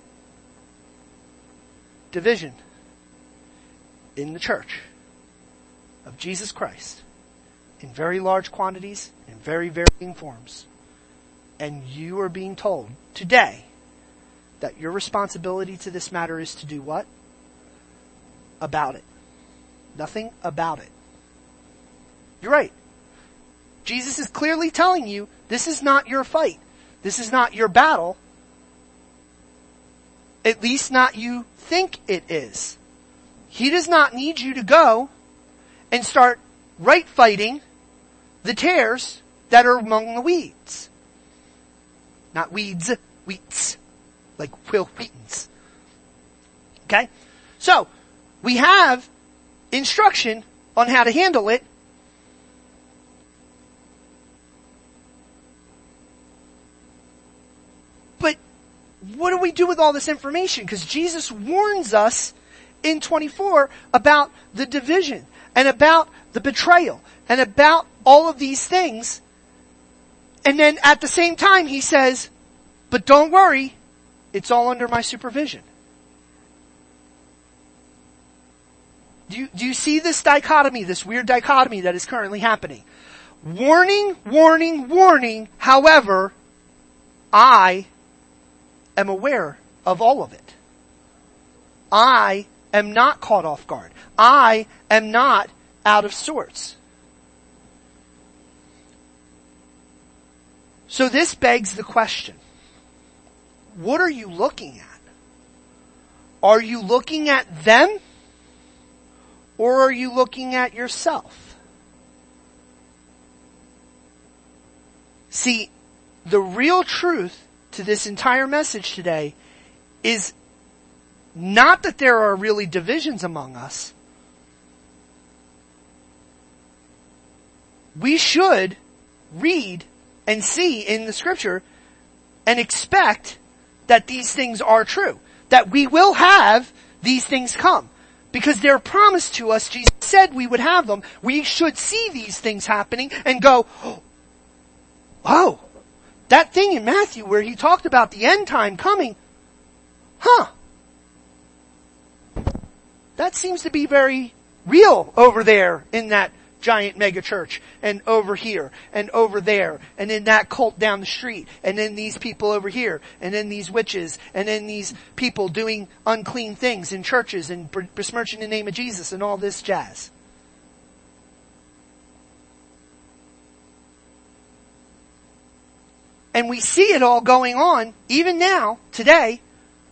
division in the church of Jesus Christ in very large quantities, in very varying forms. And you are being told today that your responsibility to this matter is to do what? About it. Nothing about it. You're right. Jesus is clearly telling you this is not your fight. This is not your battle. At least not you think it is. He does not need you to go and start right fighting the tares that are among the weeds. Not weeds, wheats. Like Will Wheaton's. Okay? So, we have instruction on how to handle it. But what do we do with all this information? Because Jesus warns us in twenty-four about the division and about the betrayal and about all of these things. And then at the same time he says, but don't worry, it's all under my supervision. Do you, do you see this dichotomy, this weird dichotomy that is currently happening? Warning, warning, warning, however, I am aware of all of it. I am not caught off guard. I am not out of sorts. So this begs the question, what are you looking at? Are you looking at them? Or are you looking at yourself? See, the real truth to this entire message today is not that there are really divisions among us. We should read and see in the scripture and expect that these things are true. That we will have these things come. Because they're promised to us, Jesus said we would have them. We should see these things happening and go, oh, that thing in Matthew where he talked about the end time coming, huh, that seems to be very real over there in that giant mega church and over here and over there and in that cult down the street and then these people over here and then these witches and then these people doing unclean things in churches and besmirching the name of Jesus and all this jazz. And we see it all going on even now, today.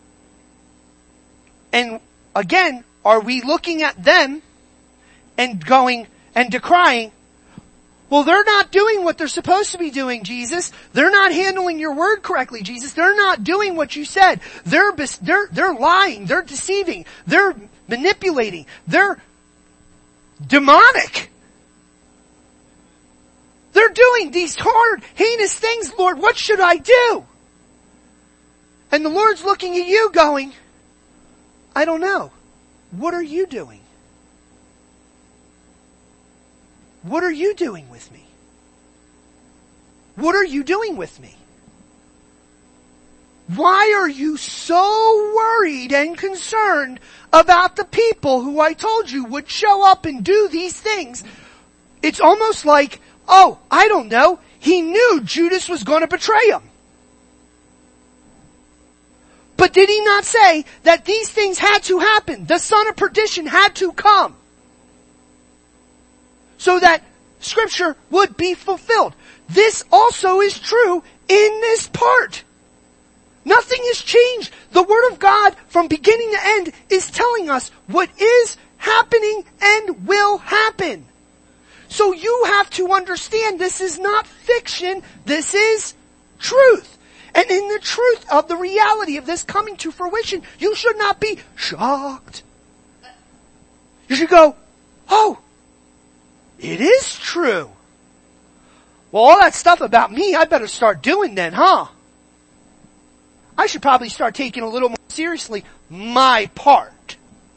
And again, are we looking at them and going and decrying, Well, they're not doing what they're supposed to be doing, Jesus. They're not handling your word correctly, Jesus. They're not doing what you said. They're, they're, they're lying. They're deceiving. They're manipulating. They're demonic. They're doing these hard, heinous things, Lord. What should I do? And the Lord's looking at you going, I don't know. What are you doing? What are you doing with me? What are you doing with me? Why are you so worried and concerned about the people who I told you would show up and do these things? It's almost like, oh, I don't know, he knew Judas was going to betray him. But did he not say that these things had to happen? The son of perdition had to come. So that Scripture would be fulfilled. This also is true in this part. Nothing has changed. The Word of God from beginning to end is telling us what is happening and will happen. So you have to understand this is not fiction, this is truth. And in the truth of the reality of this coming to fruition, you should not be shocked. You should go, oh, it is true. Well, all that stuff about me, I better start doing then, huh? I should probably start taking a little more seriously my part.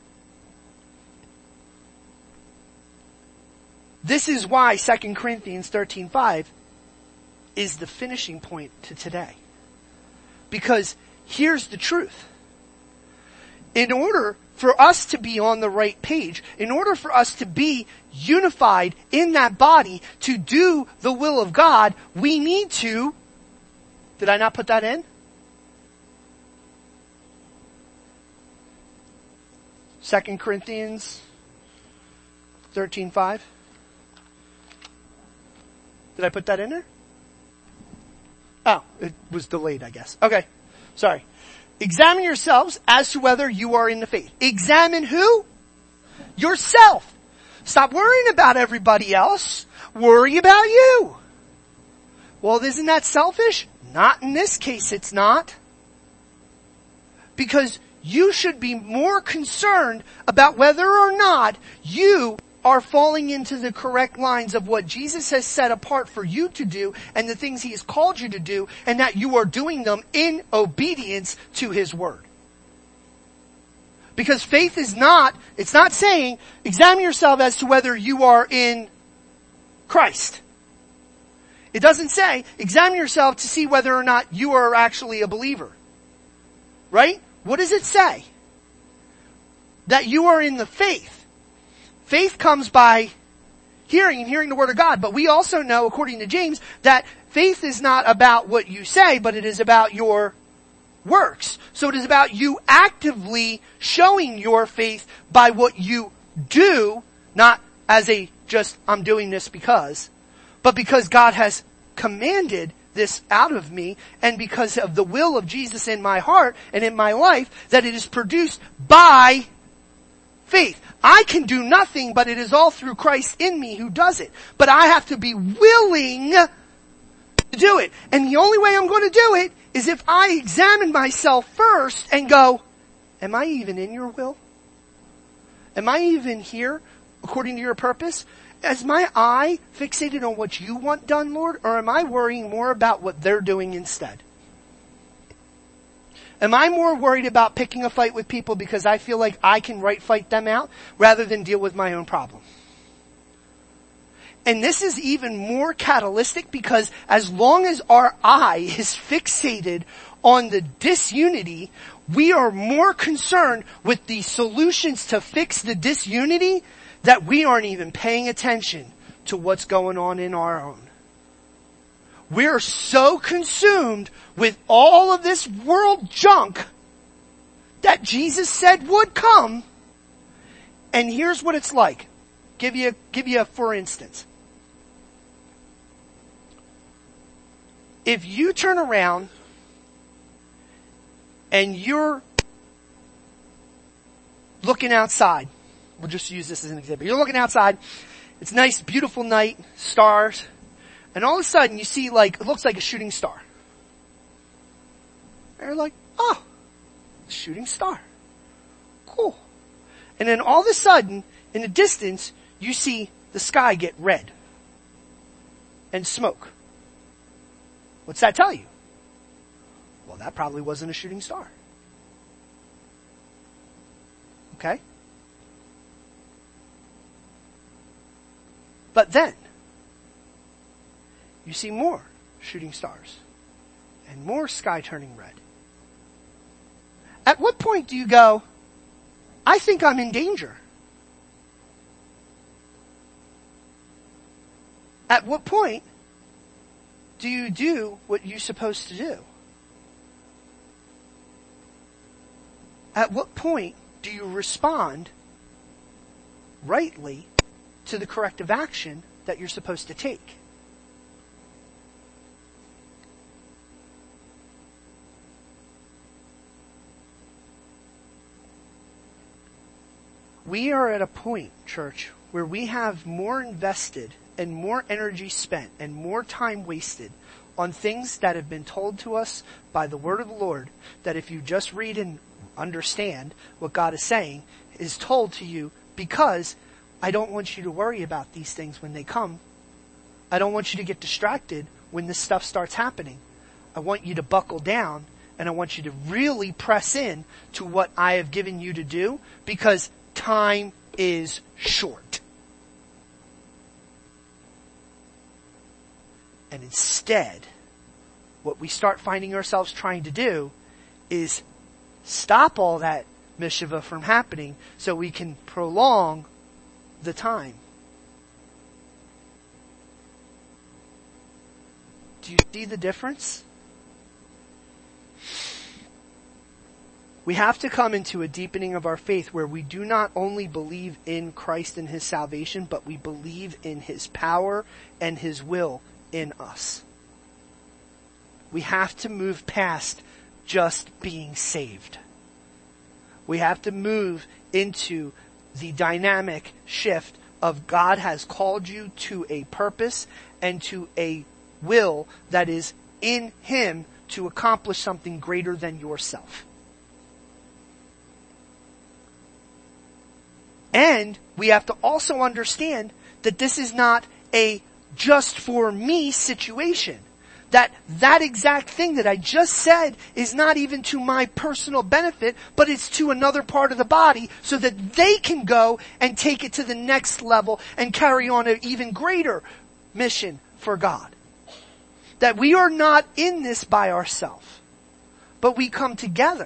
This is why Second Corinthians thirteen five is the finishing point to today. Because here's the truth. In order for us to be on the right page, in order for us to be unified in that body to do the will of God, we need to, did I not put that in? Second Corinthians thirteen five. Did I put that in there? Oh, it was delayed, I guess. Okay. Sorry. Examine yourselves as to whether you are in the faith. Examine who? Yourself. Stop worrying about everybody else. Worry about you. Well, isn't that selfish? Not in this case, it's not. Because you should be more concerned about whether or not you are falling into the correct lines of what Jesus has set apart for you to do and the things He has called you to do, and that you are doing them in obedience to His word. Because faith is not, it's not saying, examine yourself as to whether you are in Christ. It doesn't say, examine yourself to see whether or not you are actually a believer. Right? What does it say? That you are in the faith. Faith comes by hearing and hearing the word of God. But we also know, according to James, that faith is not about what you say, but it is about your works. So it is about you actively showing your faith by what you do, not as a just, I'm doing this because, but because God has commanded this out of me, and because of the will of Jesus in my heart and in my life, that it is produced by faith. I can do nothing, but it is all through Christ in me who does it. But I have to be willing to do it. And the only way I'm going to do it is if I examine myself first and go, am I even in your will? Am I even here according to your purpose? Is my eye fixated on what you want done, Lord? Or am I worrying more about what they're doing instead? Am I more worried about picking a fight with people because I feel like I can right fight them out rather than deal with my own problem? And this is even more catalytic because as long as our eye is fixated on the disunity, we are more concerned with the solutions to fix the disunity that we aren't even paying attention to what's going on in our own. We're so consumed with all of this world junk that Jesus said would come. And here's what it's like. Give you, give you a for instance. If you turn around and you're looking outside, we'll just use this as an example. You're looking outside It's a nice, beautiful night, stars, and all of a sudden you see like, it looks like a shooting star. And you're like, oh, shooting star. Cool. And then all of a sudden, in the distance, you see the sky get red. And smoke. What's that tell you? Well, that probably wasn't a shooting star. Okay? But then, you see more shooting stars. And more sky turning red. At what point do you go, I think I'm in danger? At what point do you do what you're supposed to do? At what point do you respond rightly to the corrective action that you're supposed to take? We are at a point, church, where we have more invested and more energy spent and more time wasted on things that have been told to us by the word of the Lord, that if you just read and understand what God is saying, is told to you because I don't want you to worry about these things when they come. I don't want you to get distracted when this stuff starts happening. I want you to buckle down and I want you to really press in to what I have given you to do because time is short. And instead, what we start finding ourselves trying to do is stop all that mishiva from happening so we can prolong the time. Do you see the difference? We have to come into a deepening of our faith where we do not only believe in Christ and His salvation, but we believe in His power and His will in us. We have to move past just being saved. We have to move into the dynamic shift of God has called you to a purpose and to a will that is in Him to accomplish something greater than yourself. And we have to also understand that this is not a just for me situation. That that exact thing that I just said is not even to my personal benefit, but it's to another part of the body so that they can go and take it to the next level and carry on an even greater mission for God. That we are not in this by ourselves, but we come together.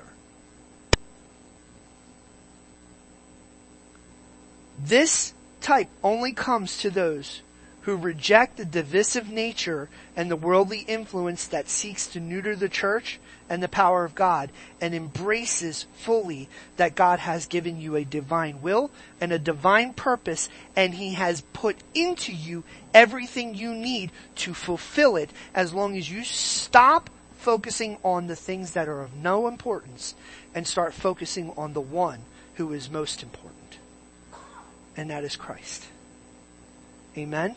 This type only comes to those who reject the divisive nature and the worldly influence that seeks to neuter the church and the power of God, and embraces fully that God has given you a divine will and a divine purpose, and He has put into you everything you need to fulfill it, as long as you stop focusing on the things that are of no importance and start focusing on the one who is most important, and that is Christ. Amen?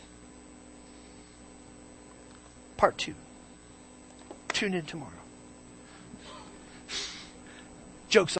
Part two. Tune in tomorrow. Jokes